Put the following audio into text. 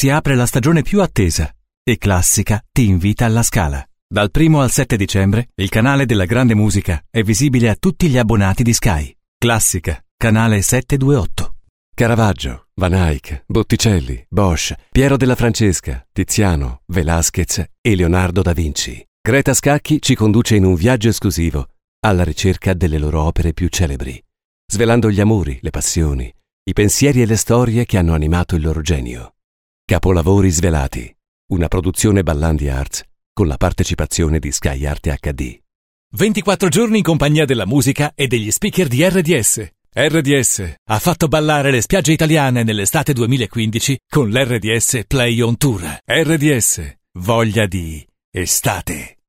si apre la stagione più attesa e Classica ti invita alla Scala. Dal 1 al 7 dicembre il canale della grande musica è visibile a tutti gli abbonati di Sky. Classica, canale 728. Caravaggio, Van Eyck, Botticelli, Bosch, Piero della Francesca, Tiziano, Velázquez e Leonardo da Vinci. Greta Scacchi ci conduce in un viaggio esclusivo alla ricerca delle loro opere più celebri, svelando gli amori, le passioni, i pensieri e le storie che hanno animato il loro genio. Capolavori svelati, una produzione Ballandi Arts con la partecipazione di Sky Arte HD. 24 giorni in compagnia della musica e degli speaker di RDS. RDS ha fatto ballare le spiagge italiane nell'estate 2015 con l'RDS Play on Tour. RDS, voglia di estate.